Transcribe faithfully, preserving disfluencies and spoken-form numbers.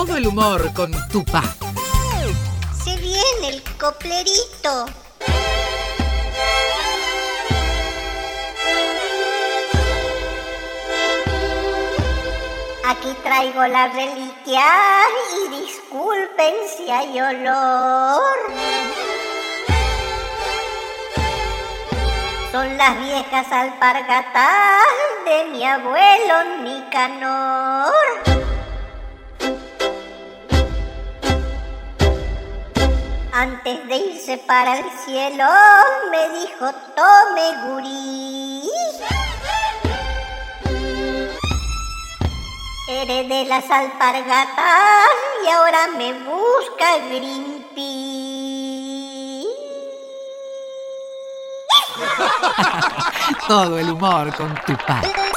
Todo el humor con Tupá. Se viene el coplerito. Aquí traigo la reliquia y disculpen si hay olor. Son las viejas alpargatas de mi abuelo Nicanor. Antes de irse para el cielo me dijo: tome gurí. Heredé las alpargatas y ahora me busca Greenpeace. Todo el humor con Tupá.